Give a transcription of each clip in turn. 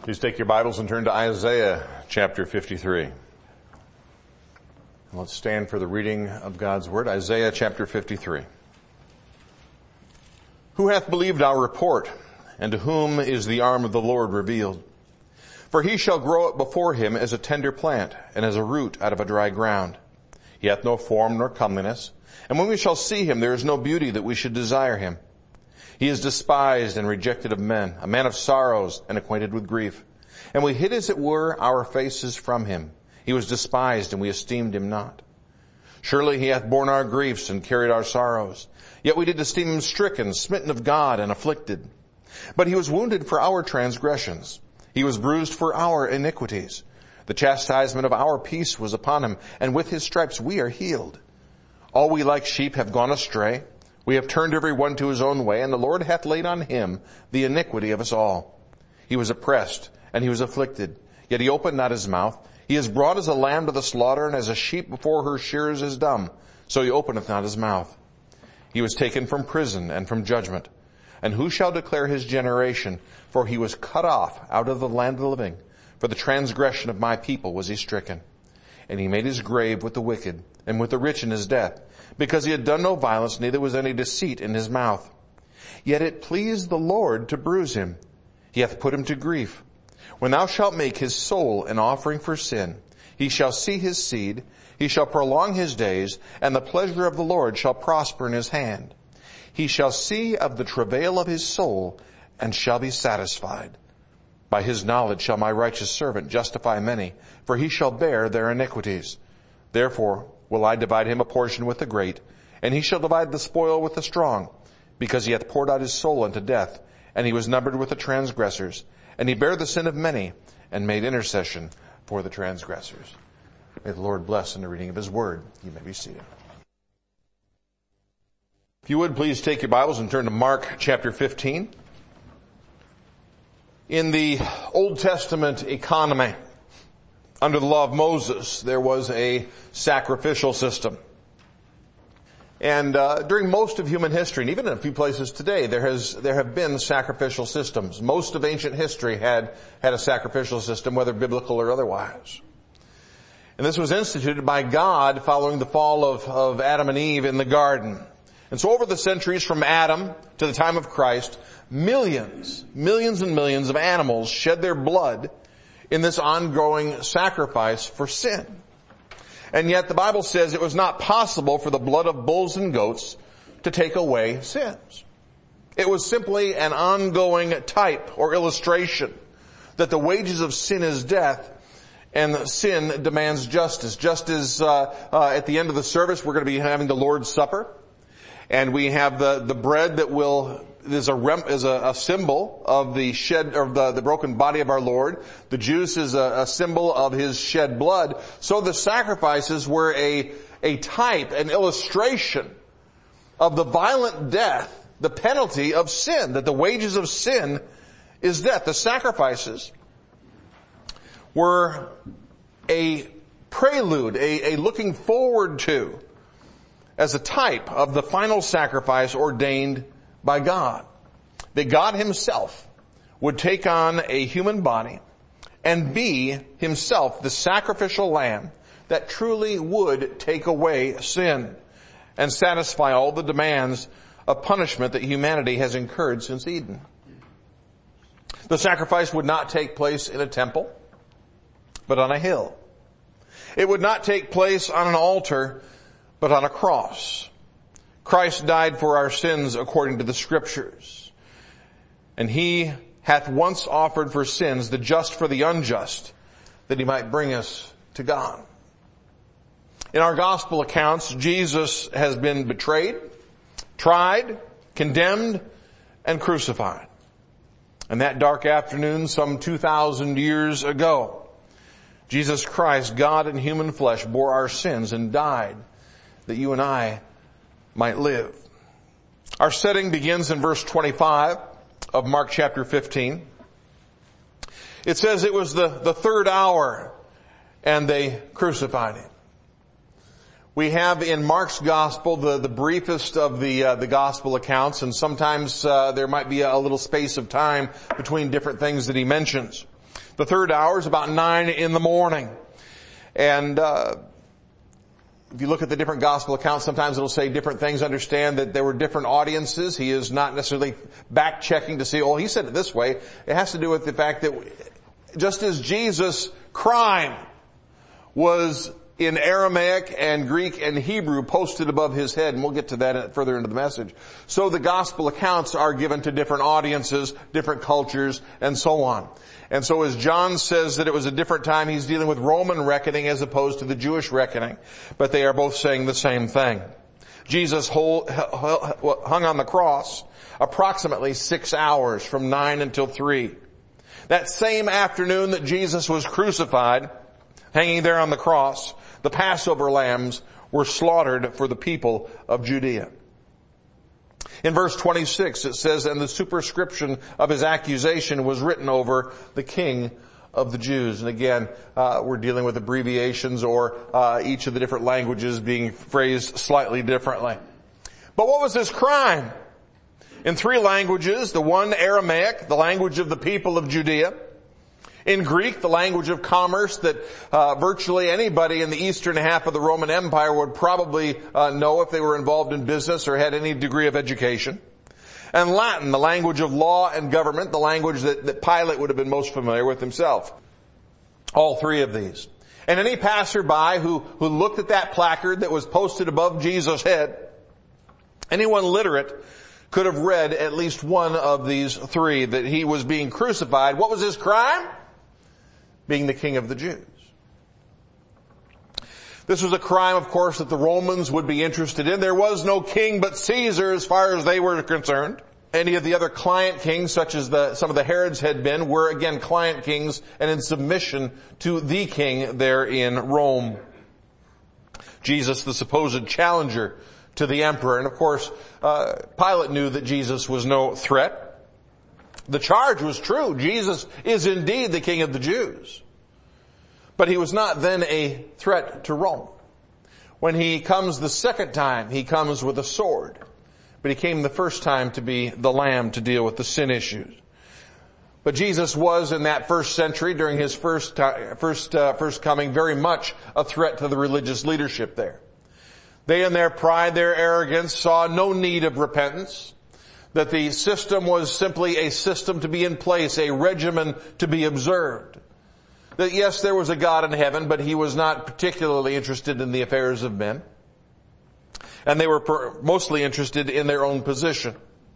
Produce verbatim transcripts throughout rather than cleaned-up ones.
Please take your Bibles and turn to Isaiah chapter fifty-three. Let's stand for the reading of God's Word. Isaiah chapter fifty-three. Who hath believed our report, and to whom is the arm of the Lord revealed? For he shall grow up before him as a tender plant, and as a root out of a dry ground. He hath no form nor comeliness, and when we shall see him, there is no beauty that we should desire him. He is despised and rejected of men, a man of sorrows and acquainted with grief. And we hid as it were our faces from him. He was despised and we esteemed him not. Surely he hath borne our griefs and carried our sorrows. Yet we did esteem him stricken, smitten of God, and afflicted. But he was wounded for our transgressions. He was bruised for our iniquities. The chastisement of our peace was upon him, and with his stripes we are healed. All we like sheep have gone astray. We have turned every one to his own way, and the Lord hath laid on him the iniquity of us all. He was oppressed, and he was afflicted, yet he opened not his mouth. He is brought as a lamb to the slaughter, and as a sheep before her shearers is dumb, so he openeth not his mouth. He was taken from prison and from judgment. And who shall declare his generation? For he was cut off out of the land of the living. For the transgression of my people was he stricken. And he made his grave with the wicked, and with the rich in his death, because he had done no violence, neither was any deceit in his mouth. Yet it pleased the Lord to bruise him. He hath put him to grief. When thou shalt make his soul an offering for sin, he shall see his seed, he shall prolong his days, and the pleasure of the Lord shall prosper in his hand. He shall see of the travail of his soul, and shall be satisfied. By his knowledge shall my righteous servant justify many, for he shall bear their iniquities. Therefore will I divide him a portion with the great, and he shall divide the spoil with the strong, because he hath poured out his soul unto death, and he was numbered with the transgressors, and he bare the sin of many, and made intercession for the transgressors. May the Lord bless in the reading of his word. You may be seated. If you would, please take your Bibles and turn to Mark chapter fifteen. In the Old Testament economy, under the law of Moses, there was a sacrificial system. And uh, during most of human history, and even in a few places today, there has there have been sacrificial systems. Most of ancient history had had a sacrificial system, whether biblical or otherwise. And this was instituted by God following the fall of, of Adam and Eve in the garden. And so over the centuries from Adam to the time of Christ, millions, millions and millions of animals shed their blood in this ongoing sacrifice for sin. And yet the Bible says it was not possible for the blood of bulls and goats to take away sins. It was simply an ongoing type or illustration that the wages of sin is death, and sin demands justice. Just as uh, uh, at the end of the service we're going to be having the Lord's Supper, and we have the, the bread that will is a rem, is a, a symbol of the shed of the, the broken body of our Lord. The juice is a, a symbol of his shed blood. So the sacrifices were a a type, an illustration of the violent death, the penalty of sin, that the wages of sin is death. The sacrifices were a prelude, a, a looking forward to, as a type of the final sacrifice ordained by God. That God himself would take on a human body and be himself the sacrificial lamb that truly would take away sin and satisfy all the demands of punishment that humanity has incurred since Eden. The sacrifice would not take place in a temple, but on a hill. It would not take place on an altar, but on a cross. Christ died for our sins according to the Scriptures. And he hath once offered for sins the just for the unjust, that he might bring us to God. In our gospel accounts, Jesus has been betrayed, tried, condemned, and crucified. And that dark afternoon, some two thousand years ago, Jesus Christ, God in human flesh, bore our sins and died that you and I might live. Our setting begins in verse twenty-five of Mark chapter fifteen. It says it was the, the third hour and they crucified him. We have in Mark's gospel the, the briefest of the uh, the gospel accounts, and sometimes uh, there might be a little space of time between different things that he mentions. The third hour is about nine in the morning. And, uh, if you look at the different gospel accounts, sometimes it'll say different things. Understand that there were different audiences. He is not necessarily back checking to see, oh, he said it this way. It has to do with the fact that just as Jesus' crime was in Aramaic and Greek and Hebrew posted above his head, and we'll get to that further into the message, so the gospel accounts are given to different audiences, different cultures, and so on. And so as John says that it was a different time, he's dealing with Roman reckoning as opposed to the Jewish reckoning. But they are both saying the same thing. Jesus hung on the cross approximately six hours from nine until three. That same afternoon that Jesus was crucified, hanging there on the cross, the Passover lambs were slaughtered for the people of Judea. In verse twenty-six it says, and the superscription of his accusation was written over the King of the Jews. And again, uh, we're dealing with abbreviations or uh, each of the different languages being phrased slightly differently. But what was his crime? In three languages, the one Aramaic, the language of the people of Judea. In Greek, the language of commerce that uh, virtually anybody in the eastern half of the Roman Empire would probably uh, know if they were involved in business or had any degree of education. And Latin, the language of law and government, the language that, that Pilate would have been most familiar with himself. All three of these. And any passerby who, who looked at that placard that was posted above Jesus' head, anyone literate could have read at least one of these three, that he was being crucified. What was his crime? Being the King of the Jews. This was a crime, of course, that the Romans would be interested in. There was no king but Caesar as far as they were concerned. Any of the other client kings, such as the, some of the Herods had been, were again client kings and in submission to the king there in Rome. Jesus, the supposed challenger to the emperor. And of course, uh, Pilate knew that Jesus was no threat. The charge was true. Jesus is indeed the King of the Jews. But he was not then a threat to Rome. When he comes the second time, he comes with a sword. But he came the first time to be the Lamb to deal with the sin issues. But Jesus was in that first century, during his first, uh, first, uh, first coming, very much a threat to the religious leadership there. They in their pride, their arrogance, saw no need of repentance. That the system was simply a system to be in place, a regimen to be observed. That yes, there was a God in heaven, but he was not particularly interested in the affairs of men. And they were per- mostly interested in their own position.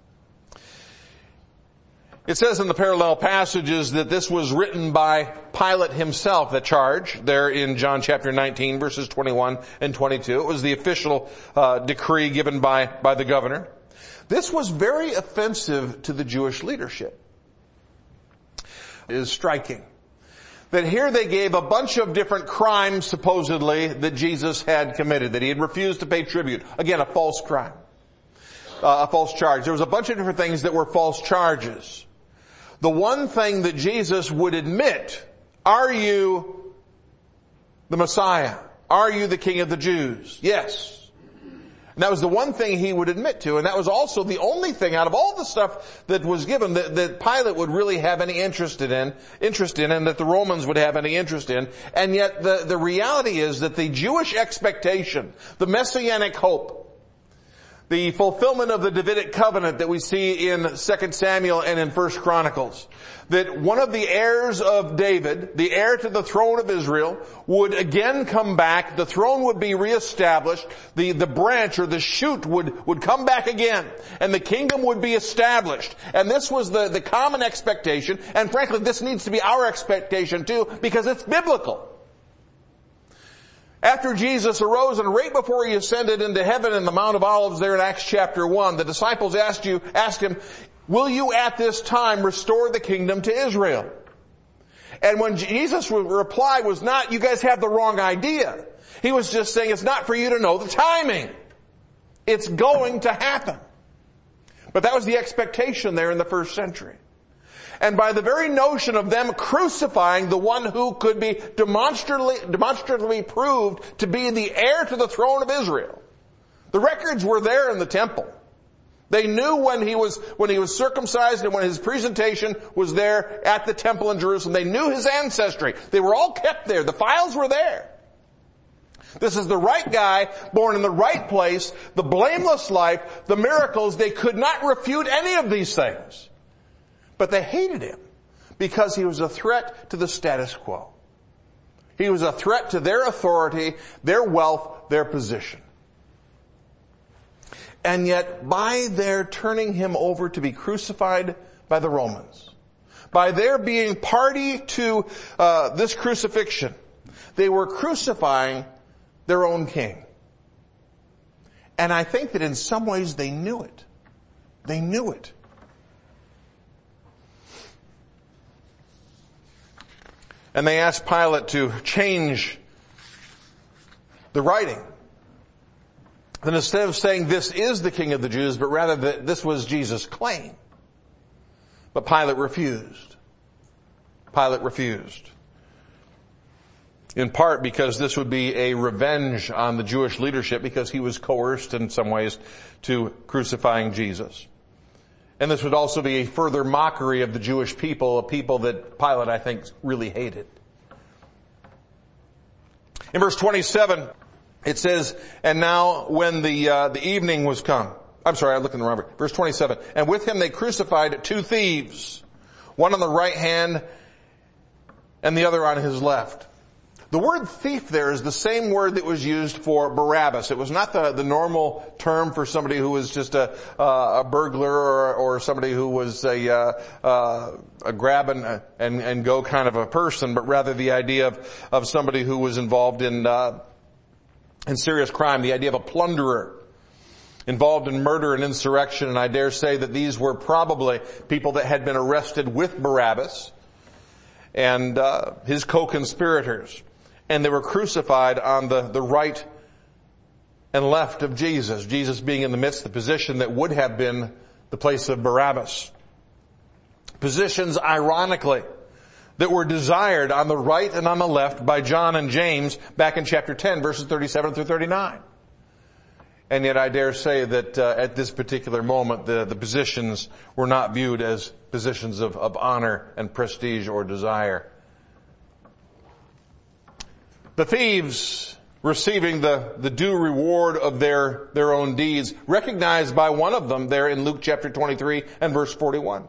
It says in the parallel passages that this was written by Pilate himself, the charge, there in John chapter nineteen, verses twenty-one and twenty-two. It was the official uh, decree given by, by the governor. This was very offensive to the Jewish leadership. It is striking that here they gave a bunch of different crimes, supposedly, that Jesus had committed, that he had refused to pay tribute. Again, a false crime, uh, a false charge. There was a bunch of different things that were false charges. The one thing that Jesus would admit, are you the Messiah? Are you the King of the Jews? Yes. And that was the one thing he would admit to, and that was also the only thing out of all the stuff that was given that, that Pilate would really have any interest in, interest in, and that the Romans would have any interest in. And yet the, the reality is that the Jewish expectation, the messianic hope, the fulfillment of the Davidic covenant that we see in Second Samuel and in First Chronicles, that one of the heirs of David, the heir to the throne of Israel, would again come back, the throne would be reestablished, the, the branch or the shoot would, would come back again, and the kingdom would be established. And this was the, the common expectation, and frankly this needs to be our expectation too, because it's biblical. After Jesus arose and right before he ascended into heaven in the Mount of Olives there in Acts chapter one, the disciples asked you, asked him, will you at this time restore the kingdom to Israel? And when Jesus' reply was not, you guys have the wrong idea. He was just saying it's not for you to know the timing. It's going to happen. But that was the expectation there in the first century. And by the very notion of them crucifying the one who could be demonstratively, demonstratively proved to be the heir to the throne of Israel. The records were there in the temple. They knew when he was, when he was circumcised and when his presentation was there at the temple in Jerusalem. They knew his ancestry. They were all kept there. The files were there. This is the right guy, born in the right place, the blameless life, the miracles. They could not refute any of these things. But they hated him because he was a threat to the status quo. He was a threat to their authority, their wealth, their position. And yet, by their turning him over to be crucified by the Romans, by their being party to uh, this crucifixion, they were crucifying their own king. And I think that in some ways they knew it. They knew it. And they asked Pilate to change the writing. Then instead of saying this is the King of the Jews, but rather that this was Jesus' claim. But Pilate refused. Pilate refused. In part because this would be a revenge on the Jewish leadership because he was coerced in some ways to crucifying Jesus. And this would also be a further mockery of the Jewish people, a people that Pilate, I think, really hated. In verse twenty-seven, it says, and now when the uh, the evening was come. I'm sorry, I looked in the wrong verse. Verse twenty-seven. And with him they crucified two thieves, one on the right hand and the other on his left. The word thief there is the same word that was used for Barabbas. It was not the, the normal term for somebody who was just a, uh, a burglar or, or somebody who was a, uh, uh, a grab and, and, and go kind of a person, but rather the idea of, of somebody who was involved in, uh, in serious crime, the idea of a plunderer involved in murder and insurrection. And I dare say that these were probably people that had been arrested with Barabbas and uh, his co-conspirators. And they were crucified on the, the right and left of Jesus. Jesus being in the midst, the position that would have been the place of Barabbas. Positions, ironically, that were desired on the right and on the left by John and James back in chapter ten, verses thirty-seven through thirty-nine. And yet I dare say that uh, at this particular moment, the, the positions were not viewed as positions of, of honor and prestige or desire. The thieves receiving the, the due reward of their, their own deeds, recognized by one of them there in Luke chapter twenty-three and verse forty-one.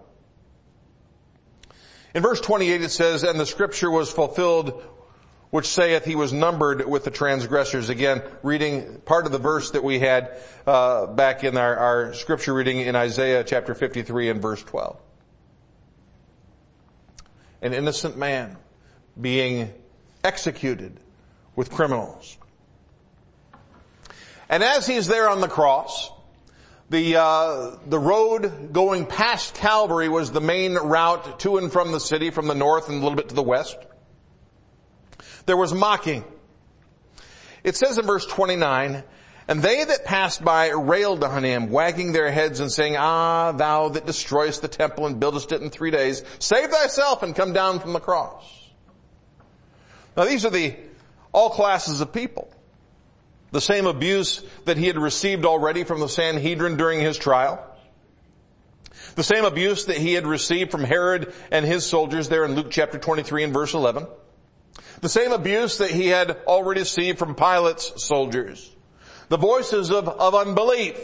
In verse twenty-eight it says, and the scripture was fulfilled which saith he was numbered with the transgressors. Again, reading part of the verse that we had uh, back in our, our scripture reading in Isaiah chapter fifty-three and verse twelve. An innocent man being executed with criminals. And as he's there on the cross, the uh the road going past Calvary was the main route to and from the city, from the north and a little bit to the west. There was mocking. It says in verse twenty-nine, and they that passed by railed on him, wagging their heads and saying, ah, thou that destroyest the temple and buildest it in three days, save thyself and come down from the cross. Now these are the all classes of people. The same abuse that he had received already from the Sanhedrin during his trial. The same abuse that he had received from Herod and his soldiers there in Luke chapter twenty-three and verse eleven. The same abuse that he had already received from Pilate's soldiers. The voices of, of unbelief.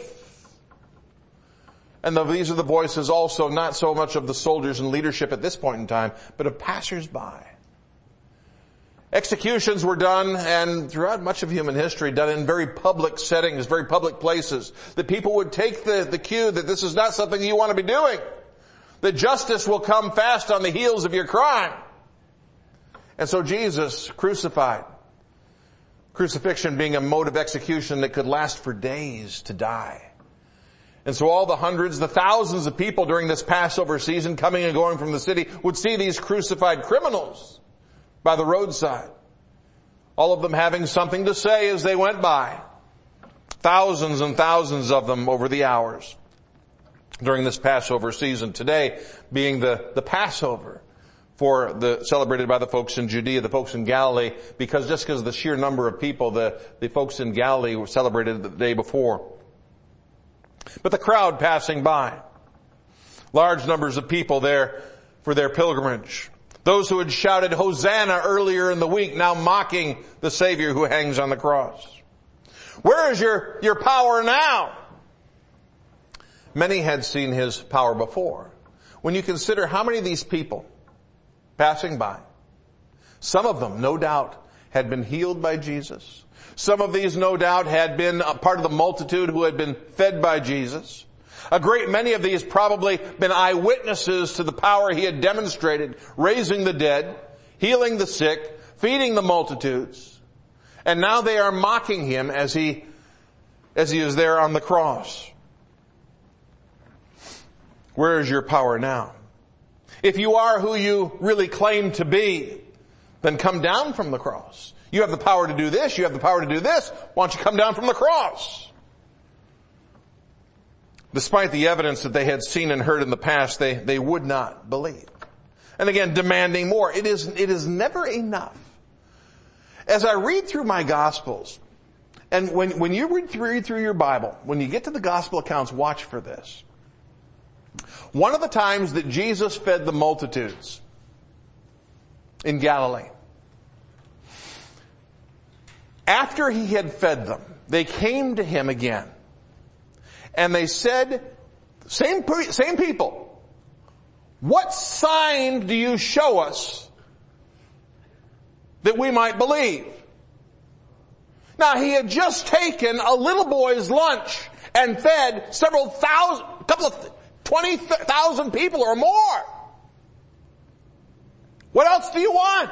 And the, these are the voices also not so much of the soldiers and leadership at this point in time, but of passers-by. Executions were done, and throughout much of human history, done in very public settings, very public places. That people would take the, the cue that this is not something you want to be doing. That justice will come fast on the heels of your crime. And so Jesus crucified. Crucifixion being a mode of execution that could last for days to die. And so all the hundreds, the thousands of people during this Passover season coming and going from the city would see these crucified criminals by the roadside. All of them having something to say as they went by. Thousands and thousands of them over the hours during this Passover season. Today being the, the Passover for the, celebrated by the folks in Judea, the folks in Galilee, because just because of the sheer number of people, the, the folks in Galilee were celebrated the day before. But the crowd passing by, large numbers of people there for their pilgrimage. Those who had shouted Hosanna earlier in the week, now mocking the Savior who hangs on the cross. Where is your, your power now? Many had seen his power before. When you consider how many of these people passing by, some of them, no doubt, had been healed by Jesus. Some of these, no doubt, had been a part of the multitude who had been fed by Jesus. A great many of these probably been eyewitnesses to the power he had demonstrated, raising the dead, healing the sick, feeding the multitudes. And now they are mocking him as he, as he is there on the cross. Where is your power now? If you are who you really claim to be, then come down from the cross. You have the power to do this, you have the power to do this. Why don't you come down from the cross? Despite the evidence that they had seen and heard in the past, they, they would not believe. And again, demanding more. It is, it is never enough. As I read through my Gospels, and when, when you read through, read through your Bible, when you get to the Gospel accounts, watch for this. One of the times that Jesus fed the multitudes in Galilee, after he had fed them, they came to him again. And they said, same, same people, what sign do you show us that we might believe? Now he had just taken a little boy's lunch and fed several thousand, a couple of twenty thousand people or more. What else do you want?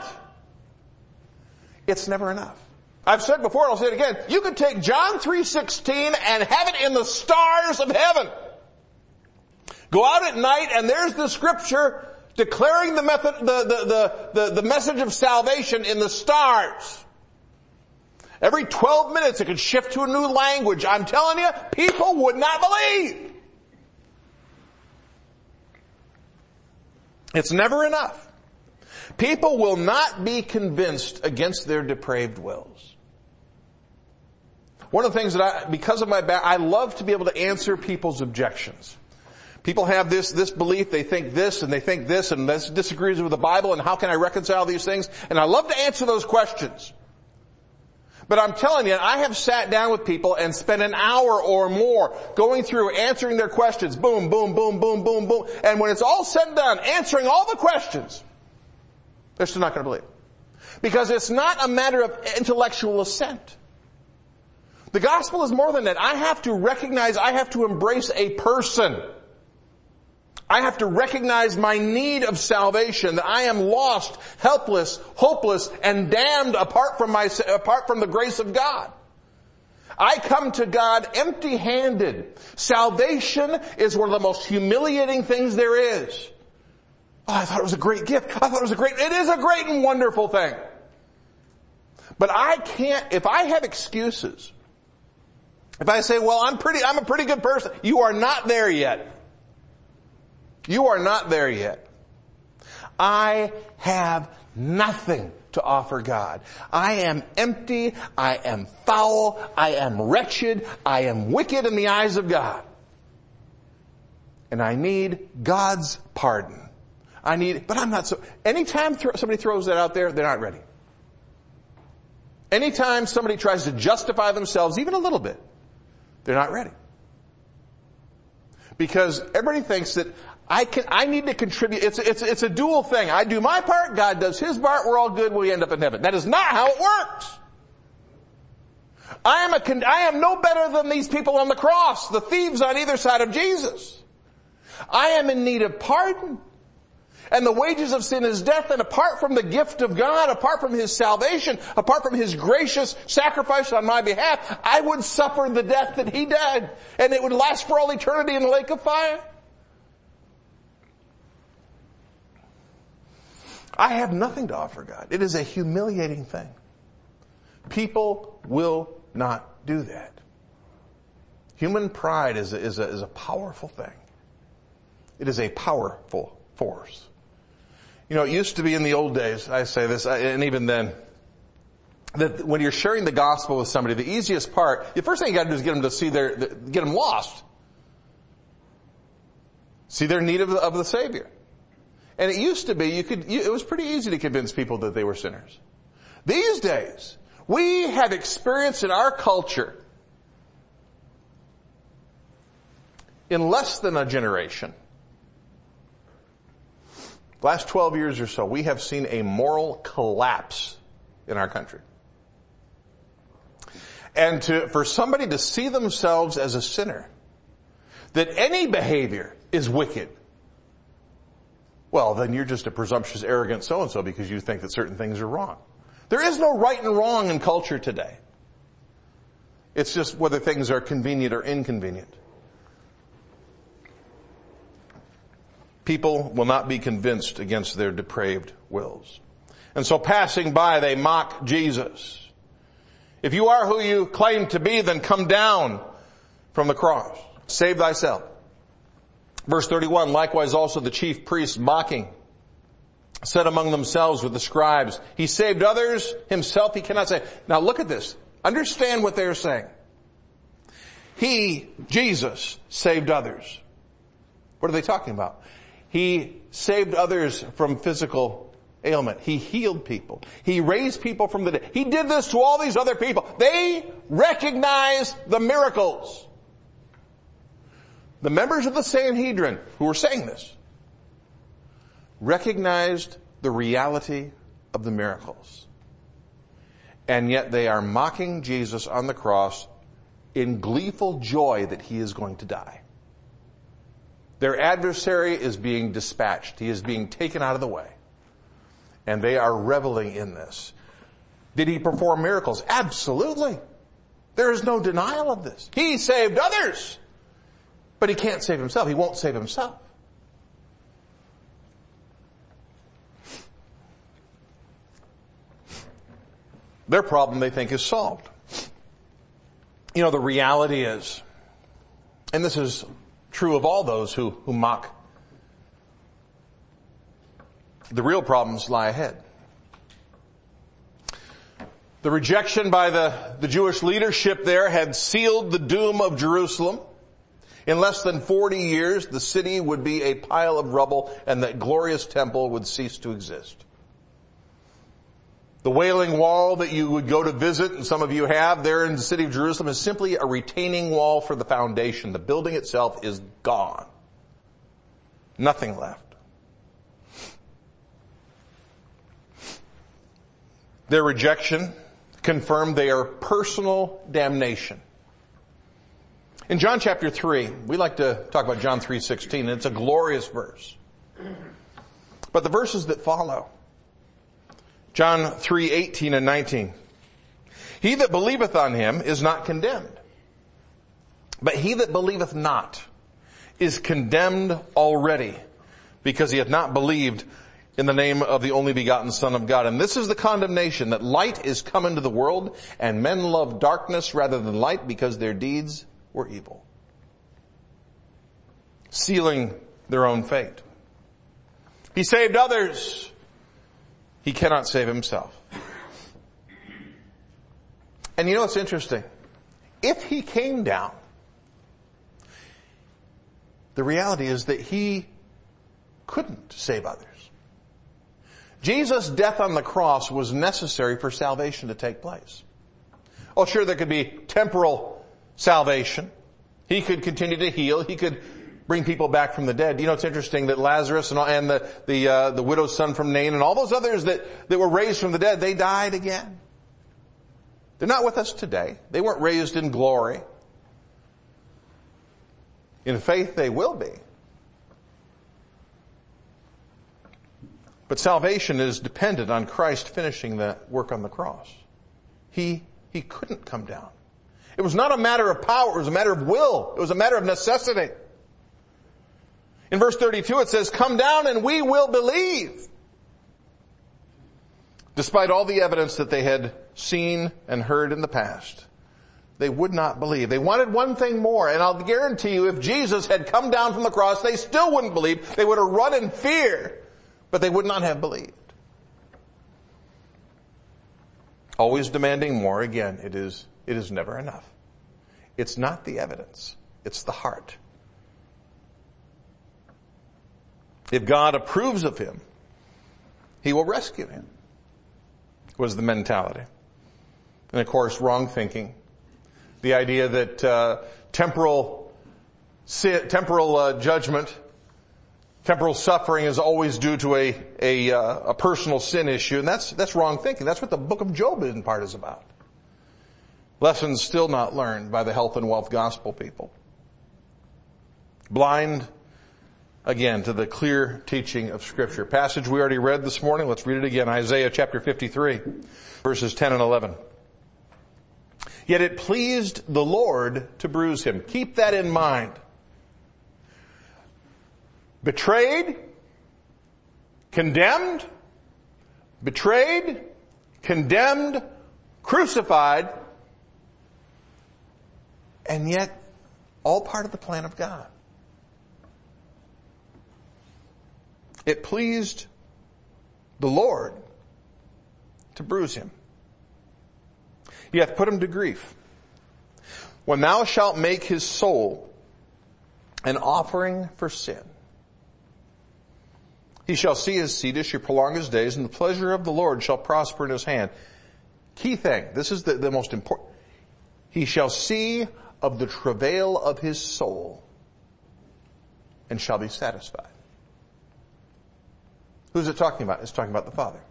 It's never enough. I've said before, and I'll say it again, you could take John three sixteen and have it in the stars of heaven. Go out at night and there's the scripture declaring the method, the, the, the, the, the message of salvation in the stars. Every twelve minutes it could shift to a new language. I'm telling you, people would not believe. It's never enough. People will not be convinced against their depraved wills. One of the things that I, because of my back, I love to be able to answer people's objections. People have this, this belief, they think this, and they think this, and this disagrees with the Bible, and how can I reconcile these things? And I love to answer those questions. But I'm telling you, I have sat down with people and spent an hour or more going through answering their questions. Boom, boom, boom, boom, boom, boom. And when it's all said and done, answering all the questions, they're still not going to believe. Because it's not a matter of intellectual assent. The gospel is more than that. I have to recognize, I have to embrace a person. I have to recognize my need of salvation, that I am lost, helpless, hopeless, and damned apart from my, apart from the grace of God. I come to God empty-handed. Salvation is one of the most humiliating things there is. Oh, I thought it was a great gift. I thought it was a great, it is a great and wonderful thing. But I can't, if I have excuses, if I say, well, I'm pretty, I'm a pretty good person, you are not there yet. You are not there yet. I have nothing to offer God. I am empty, I am foul, I am wretched, I am wicked in the eyes of God. And I need God's pardon. I need, but I'm not so, anytime th- somebody throws that out there, they're not ready. Anytime somebody tries to justify themselves, even a little bit, they're not ready. Because everybody thinks that I can, I need to contribute. It's, it's, it's a dual thing. I do my part, God does his part, we're all good, we end up in heaven. That is not how it works. I am a, I am no better than these people on the cross, the thieves on either side of Jesus. I am in need of pardon. And the wages of sin is death, and apart from the gift of God, apart from his salvation, apart from his gracious sacrifice on my behalf, I would suffer the death that he did, and it would last for all eternity in the lake of fire. I have nothing to offer God. It is a humiliating thing. People will not do that. Human pride is a, is a, is a powerful thing. It is a powerful force. You know, it used to be in the old days, I say this, and even then, that when you're sharing the gospel with somebody, the easiest part, the first thing you got to do is get them to see their, get them lost. see their need of the, of the Savior. And it used to be, you could, you, it was pretty easy to convince people that they were sinners. These days, we have experienced in our culture, in less than a generation, last twelve years or so, we have seen a moral collapse in our country. And to, for somebody to see themselves as a sinner, that any behavior is wicked, well, then you're just a presumptuous, arrogant so-and-so because you think that certain things are wrong. There is no right and wrong in culture today. It's just whether things are convenient or inconvenient. People will not be convinced against their depraved wills. And so passing by, they mock Jesus. If you are who you claim to be, then come down from the cross. Save thyself. Verse thirty-one, likewise also the chief priests mocking said among themselves with the scribes, he saved others, himself he cannot save. Now look at this. Understand what they're saying. He, Jesus, saved others. What are they talking about? He saved others from physical ailment. He healed people. He raised people from the dead. He did this to all these other people. They recognize the miracles. The members of the Sanhedrin who were saying this recognized the reality of the miracles. And yet they are mocking Jesus on the cross in gleeful joy that he is going to die. Their adversary is being dispatched. He is being taken out of the way. And they are reveling in this. Did he perform miracles? Absolutely. There is no denial of this. He saved others. But he can't save himself. He won't save himself. Their problem, they think, is solved. You know, the reality is, and this is true of all those who, who mock, the real problems lie ahead. The rejection by the, the Jewish leadership there had sealed the doom of Jerusalem. In less than forty years, the city would be a pile of rubble and that glorious temple would cease to exist. The Wailing Wall that you would go to visit, and some of you have there in the city of Jerusalem, is simply a retaining wall for the foundation. The building itself is gone. Nothing left. Their rejection confirmed their personal damnation. In John chapter three, we like to talk about John three sixteen, and it's a glorious verse. But the verses that follow, John three eighteen and nineteen. He that believeth on him is not condemned, but he that believeth not is condemned already, because he hath not believed in the name of the only begotten Son of God. And this is the condemnation, that light is come into the world, and men love darkness rather than light, because their deeds were evil. Sealing their own fate. He saved others. He cannot save himself. And you know what's interesting? If he came down, the reality is that he couldn't save others. Jesus' death on the cross was necessary for salvation to take place. Oh, sure, there could be temporal salvation. He could continue to heal. He could bring people back from the dead. You know, it's interesting that Lazarus and, and the the, uh, the widow's son from Nain and all those others that, that were raised from the dead, they died again. They're not with us today. They weren't raised in glory. In faith, they will be. But salvation is dependent on Christ finishing the work on the cross. He, he couldn't come down. It was not a matter of power. It was a matter of will. It was a matter of necessity. In verse thirty-two it says, come down and we will believe. Despite all the evidence that they had seen and heard in the past, they would not believe. They wanted one thing more, and I'll guarantee you if Jesus had come down from the cross, they still wouldn't believe. They would have run in fear, but they would not have believed. Always demanding more. Again, it is, it is never enough. It's not the evidence. It's the heart. If God approves of him, he will rescue him, was the mentality. And of course, wrong thinking. The idea that uh, temporal sin, temporal uh, judgment, temporal suffering is always due to a a, uh, a personal sin issue, and that's that's wrong thinking. That's what the book of Job in part is about. Lessons still not learned by the health and wealth gospel people. Blind, again, to the clear teaching of Scripture. Passage we already read this morning. Let's read it again. Isaiah chapter fifty-three, verses ten and eleven. Yet it pleased the Lord to bruise him. Keep that in mind. Betrayed, condemned, betrayed, condemned, crucified, and yet all part of the plan of God. It pleased the Lord to bruise him. He hath put him to grief. When thou shalt make his soul an offering for sin, he shall see his seed, he shall prolong his days, and the pleasure of the Lord shall prosper in his hand. Key thing, this is the, the most important. He shall see of the travail of his soul and shall be satisfied. Who's it talking about? It's talking about the Father.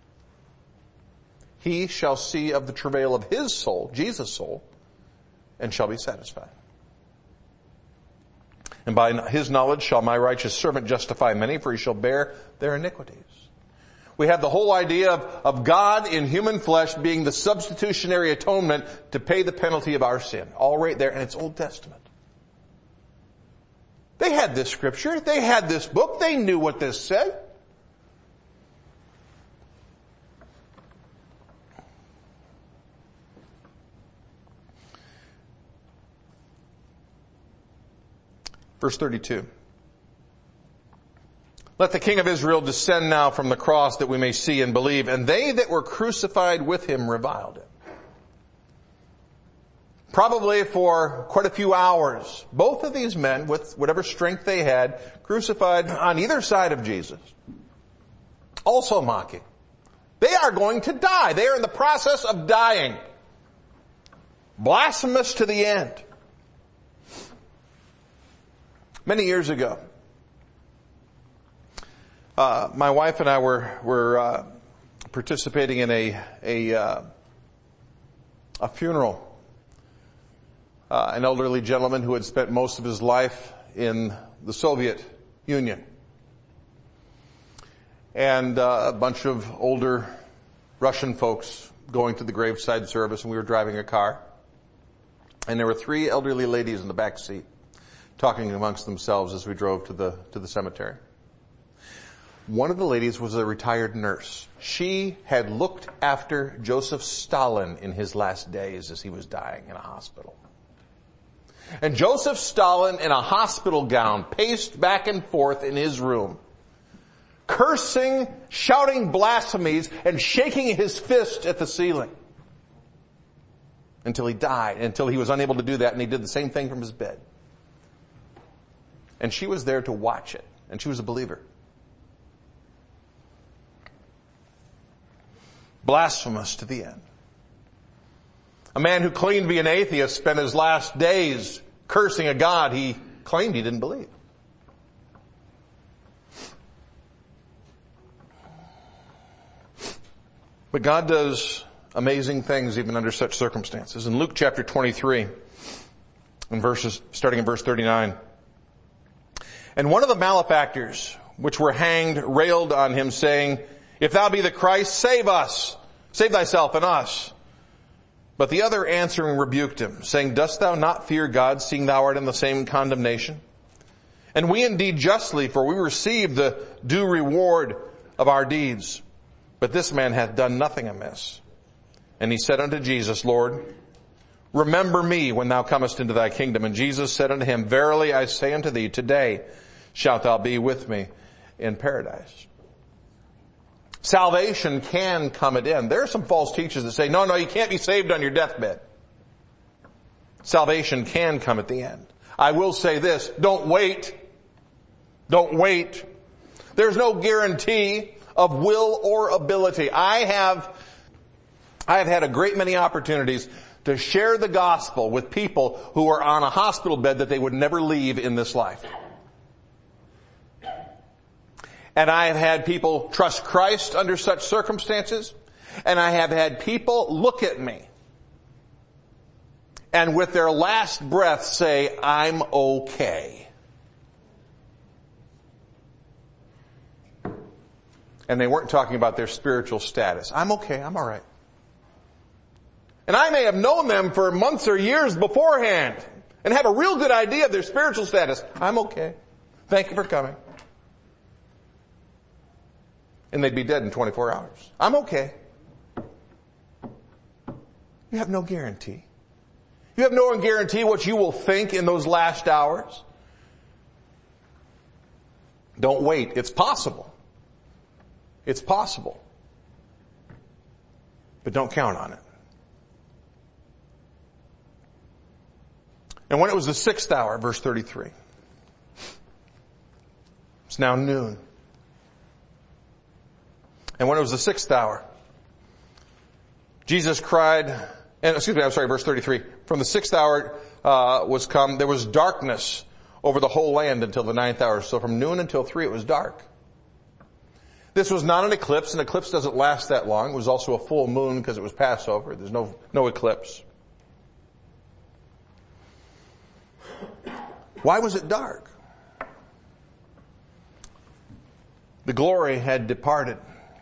He shall see of the travail of his soul, Jesus' soul, and shall be satisfied. And by his knowledge shall my righteous servant justify many, for he shall bear their iniquities. We have the whole idea of, of God in human flesh being the substitutionary atonement to pay the penalty of our sin. All right there, and it's Old Testament. They had this scripture. They had this book. They knew what this said. Verse thirty-two. Let the King of Israel descend now from the cross that we may see and believe. And they that were crucified with him reviled him. Probably for quite a few hours, both of these men, with whatever strength they had, crucified on either side of Jesus. Also mocking. They are going to die. They are in the process of dying. Blasphemous to the end. Many years ago, uh, my wife and I were were uh, participating in a a uh, a funeral. Uh, an elderly gentleman who had spent most of his life in the Soviet Union, and uh, a bunch of older Russian folks going to the graveside service, and we were driving a car, and there were three elderly ladies in the back seat, talking amongst themselves as we drove to the to the cemetery. One of the ladies was a retired nurse. She had looked after Joseph Stalin in his last days as he was dying in a hospital. And Joseph Stalin, in a hospital gown, paced back and forth in his room, cursing, shouting blasphemies, and shaking his fist at the ceiling. Until he died, until he was unable to do that, and he did the same thing from his bed. And she was there to watch it. And she was a believer. Blasphemous to the end. A man who claimed to be an atheist spent his last days cursing a God he claimed he didn't believe. But God does amazing things even under such circumstances. In Luke chapter twenty-three, in verses, starting in verse thirty-nine, and one of the malefactors which were hanged railed on him, saying, If thou be the Christ, save us, save thyself and us. But the other answering rebuked him, saying, Dost thou not fear God, seeing thou art in the same condemnation? And we indeed justly, for we receive the due reward of our deeds. But this man hath done nothing amiss. And he said unto Jesus, Lord, remember me when thou comest into thy kingdom. And Jesus said unto him, Verily I say unto thee, today shalt thou be with me in paradise. Salvation can come at end. There are some false teachers that say, no, no, you can't be saved on your deathbed. Salvation can come at the end. I will say this, don't wait. Don't wait. There's no guarantee of will or ability. I have, I have had a great many opportunities to share the gospel with people who are on a hospital bed that they would never leave in this life. And I have had people trust Christ under such circumstances. And I have had people look at me and with their last breath say, I'm okay. And they weren't talking about their spiritual status. I'm okay, I'm alright. And I may have known them for months or years beforehand and have a real good idea of their spiritual status. I'm okay. Thank you for coming. And they'd be dead in twenty-four hours. I'm okay. You have no guarantee. You have no guarantee what you will think in those last hours. Don't wait. It's possible. It's possible. But don't count on it. And when it was the sixth hour, verse thirty-three, it's now noon. And when it was the sixth hour, Jesus cried, and excuse me, I'm sorry, verse thirty-three. From the sixth hour uh, was come, there was darkness over the whole land until the ninth hour. So from noon until three, it was dark. This was not an eclipse. An eclipse doesn't last that long. It was also a full moon because it was Passover. There's no, no eclipse. Why was it dark? The glory had departed.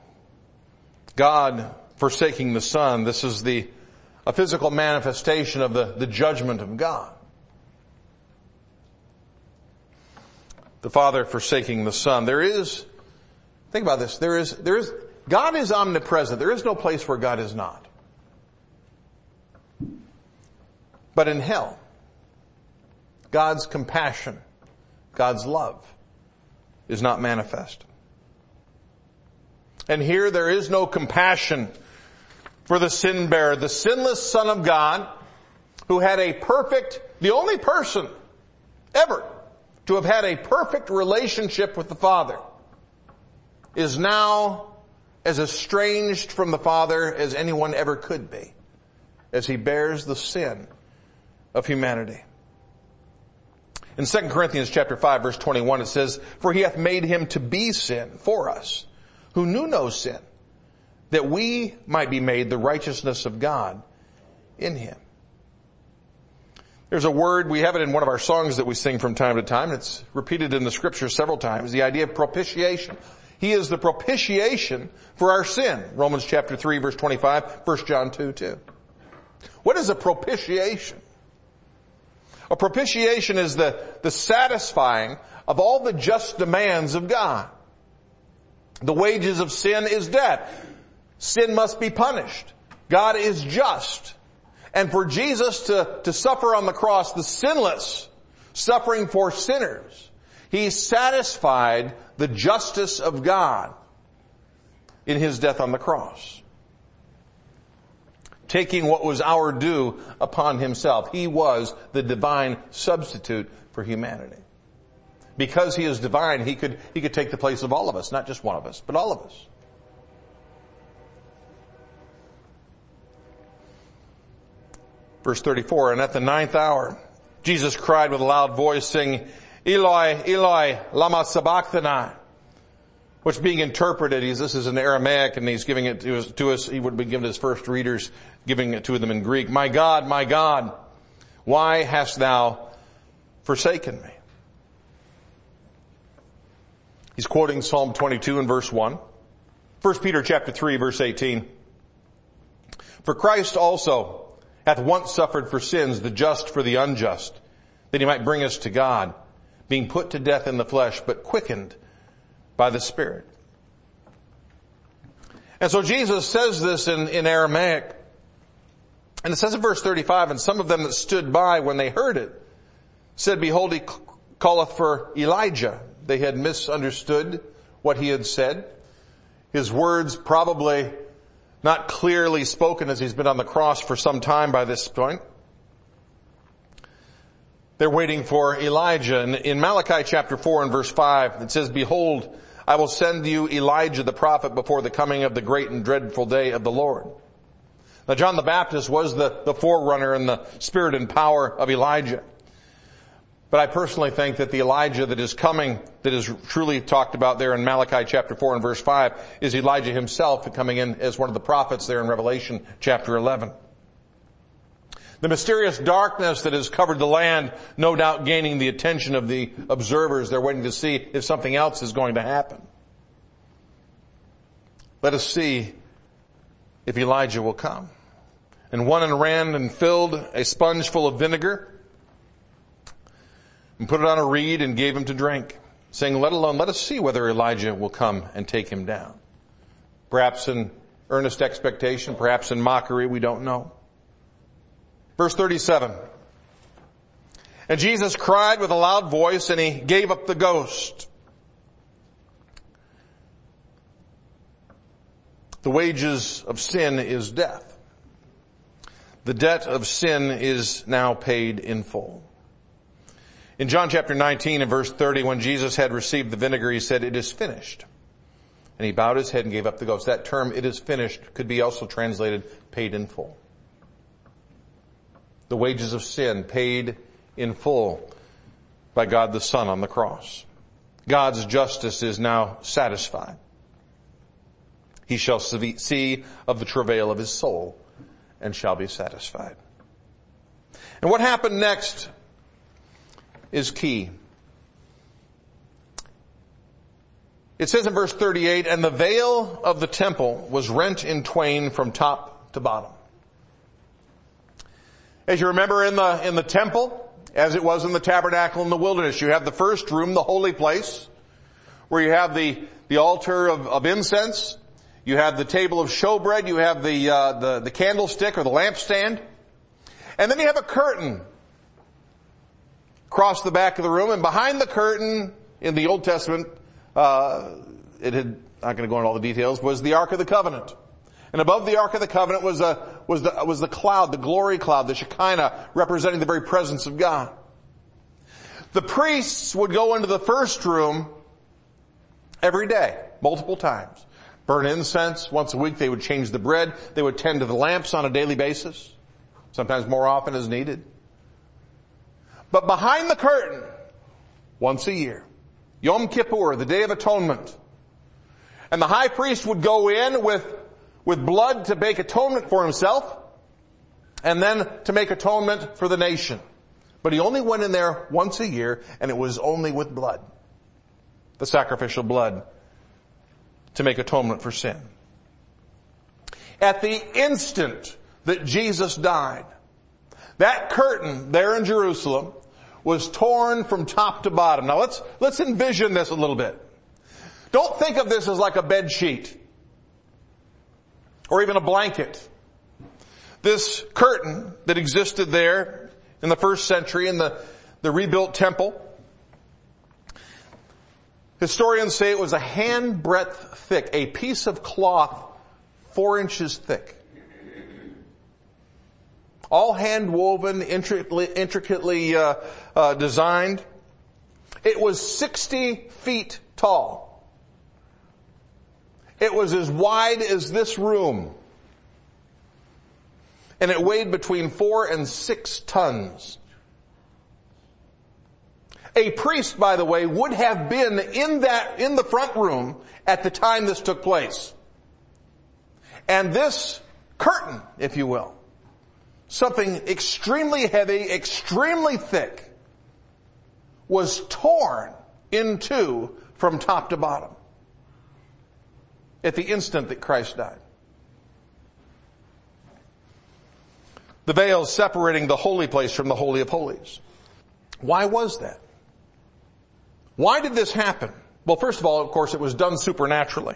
God forsaking the Son. This is the a physical manifestation of the, the judgment of God. The Father forsaking the Son. There is, think about this, there is, there is, God is omnipresent. There is no place where God is not. But in hell, God's compassion, God's love is not manifest. And here there is no compassion for the sin bearer, the sinless Son of God, who had a perfect, the only person ever to have had a perfect relationship with the Father, is now as estranged from the Father as anyone ever could be, as he bears the sin of humanity. In Second Corinthians chapter five, verse twenty-one, it says, "For he hath made him to be sin for us, who knew no sin, that we might be made the righteousness of God in him." There's a word, we have it in one of our songs that we sing from time to time. It's repeated in the scripture several times, the idea of propitiation. He is the propitiation for our sin. Romans chapter three, verse twenty-five, First John two, two. What is a propitiation? A propitiation is the, the satisfying of all the just demands of God. The wages of sin is death. Sin must be punished. God is just. And for Jesus to, to suffer on the cross, the sinless, suffering for sinners, he satisfied the justice of God in his death on the cross. Taking what was our due upon himself. He was the divine substitute for humanity. Because he is divine, he could, he could take the place of all of us, not just one of us, but all of us. Verse thirty-four, "And at the ninth hour, Jesus cried with a loud voice, saying, Eloi, Eloi, lama sabachthani," which being interpreted, he's, this is in Aramaic, and he's giving it to us, to us, he would be given his first readers, giving it to them in Greek. "My God, my God, why hast thou forsaken me?" He's quoting Psalm twenty-two and verse one. First Peter chapter three, verse eighteen. "For Christ also hath once suffered for sins, the just for the unjust, that he might bring us to God, being put to death in the flesh, but quickened by the Spirit." And so Jesus says this in, in Aramaic. And it says in verse thirty-five, "And some of them that stood by when they heard it said, Behold, he calleth for Elijah." They had misunderstood what he had said. His words probably not clearly spoken, as he's been on the cross for some time by this point. They're waiting for Elijah. And in Malachi chapter four and verse five, it says, "Behold, I will send you Elijah the prophet before the coming of the great and dreadful day of the Lord. Now John the Baptist was the, the forerunner in the spirit and power of Elijah. But I personally think that the Elijah that is coming, that is truly talked about there in Malachi chapter four and verse five, is Elijah himself coming in as one of the prophets there in Revelation chapter eleven. The mysterious darkness that has covered the land, no doubt gaining the attention of the observers. They're waiting to see if something else is going to happen. Let us see if Elijah will come. And one and ran and filled a sponge full of vinegar and put it on a reed and gave him to drink, saying, let alone, let us see whether Elijah will come and take him down. Perhaps in earnest expectation, perhaps in mockery, we don't know. Verse thirty-seven. And Jesus cried with a loud voice, and he gave up the ghost. The wages of sin is death. The debt of sin is now paid in full. In John chapter nineteen and verse thirty, when Jesus had received the vinegar, he said, it is finished. And he bowed his head and gave up the ghost. That term, it is finished, could be also translated paid in full. The wages of sin paid in full by God the Son on the cross. God's justice is now satisfied. He shall see of the travail of his soul and shall be satisfied. And what happened next is key. It says in verse thirty-eight, and the veil of the temple was rent in twain from top to bottom. As you remember in the, in the temple, as it was in the tabernacle in the wilderness, you have the first room, the holy place, where you have the, the altar of, of incense, you have the table of showbread, you have the, uh, the, the candlestick or the lampstand, and then you have a curtain across the back of the room, and behind the curtain in the Old Testament, uh, it had, not going to go into all the details, was the Ark of the Covenant. And above the Ark of the Covenant was a, was the, was the cloud, the glory cloud, the Shekinah, representing the very presence of God. The priests would go into the first room every day, multiple times. Burn incense. Once a week they would change the bread. They would tend to the lamps on a daily basis, sometimes more often as needed. But behind the curtain, once a year, Yom Kippur, the Day of Atonement, and the high priest would go in with with blood to make atonement for himself, and then to make atonement for the nation. But he only went in there once a year, and it was only with blood, the sacrificial blood, to make atonement for sin. At the instant that Jesus died, that curtain there in Jerusalem was torn from top to bottom. Now let's, let's envision this a little bit. Don't think of this as like a bed sheet or even a blanket. This curtain that existed there in the first century in the, the rebuilt temple, historians say it was a hand breadth thick, a piece of cloth four inches thick. All hand woven, intricately, intricately uh, uh, designed. It was sixty feet tall. It was as wide as this room. And it weighed between four and six tons. A priest, by the way, would have been in that, in the front room at the time this took place. And this curtain, if you will, something extremely heavy, extremely thick, was torn in two from top to bottom at the instant that Christ died. The veil separating the holy place from the Holy of Holies. Why was that? Why did this happen? Well, first of all, of course, it was done supernaturally.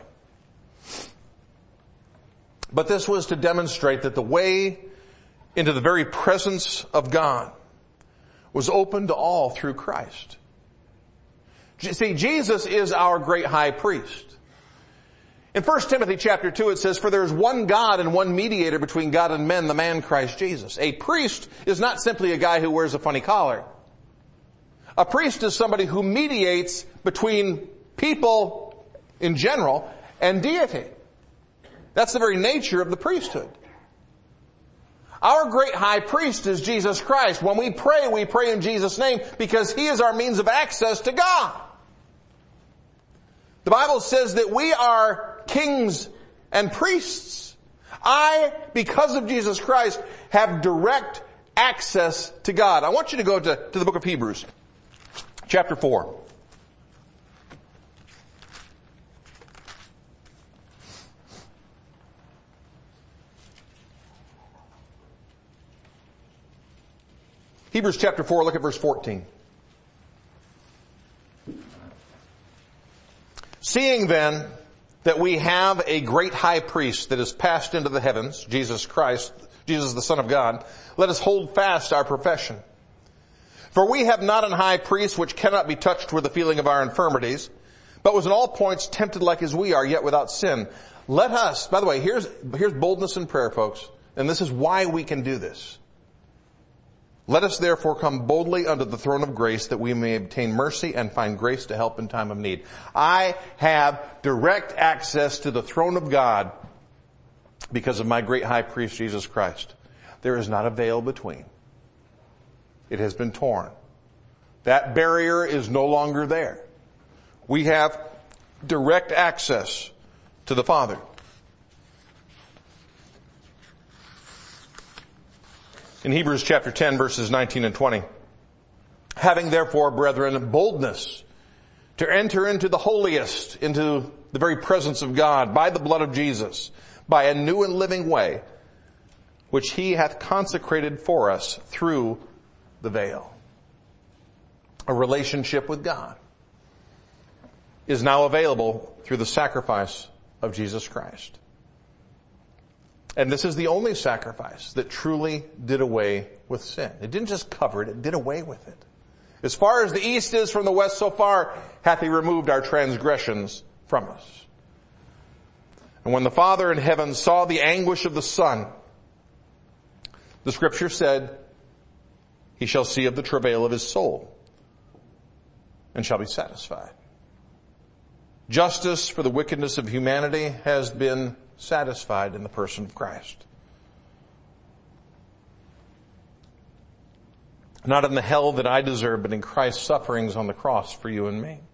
But this was to demonstrate that the way into the very presence of God was open to all through Christ. See, Jesus is our great high priest. In First Timothy chapter two it says, for there is one God and one mediator between God and men, the man Christ Jesus. A priest is not simply a guy who wears a funny collar. A priest is somebody who mediates between people in general and deity. That's the very nature of the priesthood. Our great high priest is Jesus Christ. When we pray, we pray in Jesus' name because He is our means of access to God. The Bible says that we are kings and priests. I, because of Jesus Christ, have direct access to God. I want you to go to, to the book of Hebrews, chapter four. Hebrews chapter four, look at verse fourteen. Seeing then that we have a great high priest that is passed into the heavens, Jesus Christ, Jesus the Son of God, let us hold fast our profession. For we have not an high priest which cannot be touched with the feeling of our infirmities, but was in all points tempted like as we are, yet without sin. Let us, by the way, here's, here's boldness in prayer, folks, and this is why we can do this. Let us therefore come boldly unto the throne of grace that we may obtain mercy and find grace to help in time of need. I have direct access to the throne of God because of my great high priest, Jesus Christ. There is not a veil between. It has been torn. That barrier is no longer there. We have direct access to the Father. In Hebrews chapter ten, verses nineteen and twenty, having therefore, brethren, boldness to enter into the holiest, into the very presence of God by the blood of Jesus, by a new and living way, which He hath consecrated for us through the veil. A relationship with God is now available through the sacrifice of Jesus Christ. And this is the only sacrifice that truly did away with sin. It didn't just cover it, it did away with it. As far as the east is from the west, so far hath He removed our transgressions from us. And when the Father in heaven saw the anguish of the Son, the Scripture said, He shall see of the travail of His soul and shall be satisfied. Justice for the wickedness of humanity has been satisfied in the person of Christ. Not in the hell that I deserve, but in Christ's sufferings on the cross for you and me.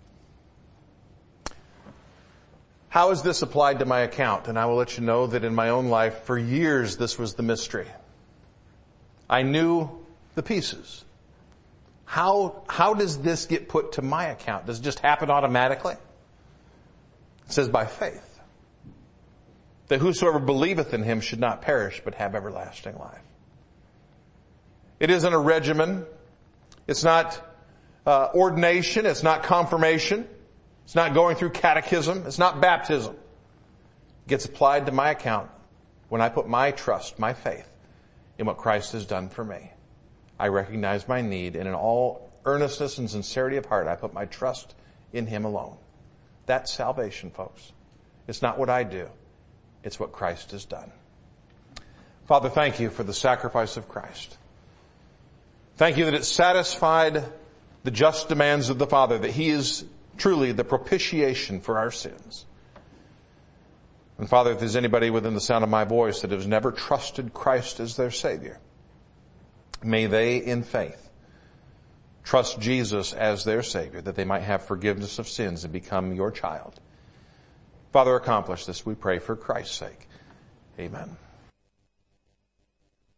How is this applied to my account? And I will let you know that in my own life, for years, this was the mystery. I knew the pieces. How, how does this get put to my account? Does it just happen automatically? It says by faith. That whosoever believeth in Him should not perish, but have everlasting life. It isn't a regimen. It's not uh, ordination. It's not confirmation. It's not going through catechism. It's not baptism. It gets applied to my account when I put my trust, my faith, in what Christ has done for me. I recognize my need, and in all earnestness and sincerity of heart, I put my trust in Him alone. That's salvation, folks. It's not what I do. It's what Christ has done. Father, thank You for the sacrifice of Christ. Thank You that it satisfied the just demands of the Father, that He is truly the propitiation for our sins. And Father, if there's anybody within the sound of my voice that has never trusted Christ as their Savior, may they in faith trust Jesus as their Savior, that they might have forgiveness of sins and become Your child. Father, accomplish this, we pray, for Christ's sake. Amen.